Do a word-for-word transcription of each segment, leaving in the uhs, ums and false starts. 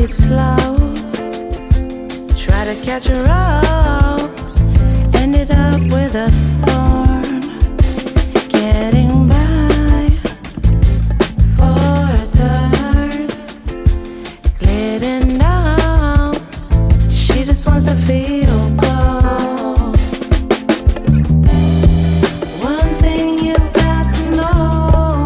sleep slow. Try to catch a rose, ended up with a thorn. Getting by for a turn, glitter nose. She just wants to feel gold. One thing you got to know: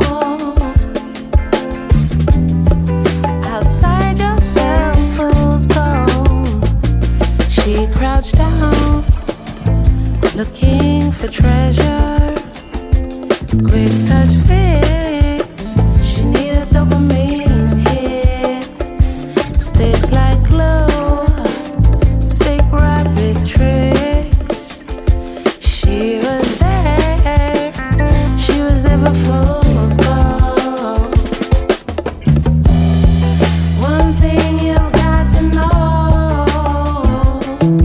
outside yourself, fool's gold. She crouched down, looking for treasure. Quick touch fix. She needed dopamine hit. Sticks like glue, stick rapid tricks. She was there, she was there for fool's gold. One thing you got to know: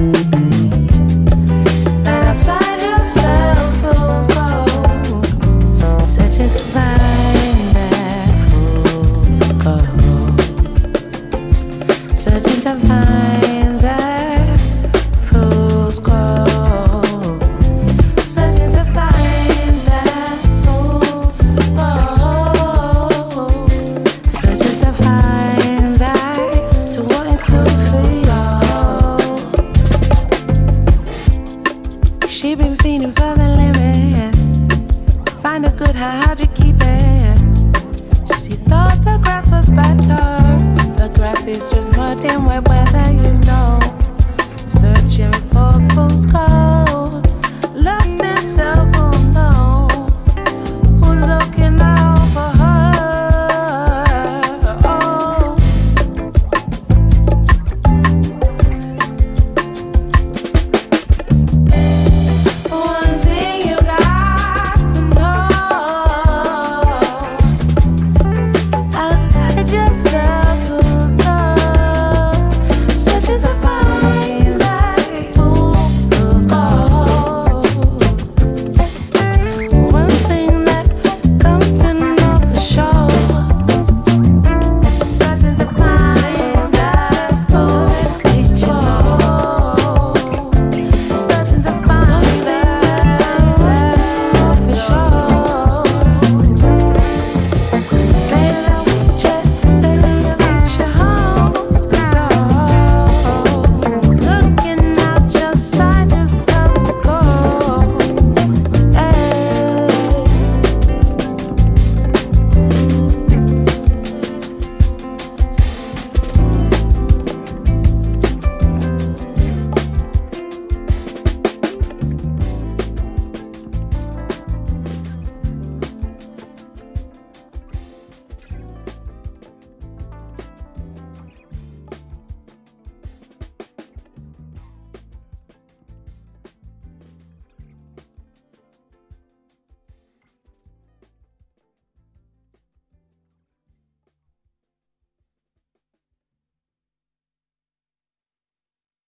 that outside yourselves, fool's gold. Searching to find that fool's gold. Searching to find that fool's gold. Searching to find that fool's gold. Searching to find that, to wanting to feel. She been feeding for the limits. Find a good high, how'd you keep it? She thought the grass was better. The grass is just mud and wet weather.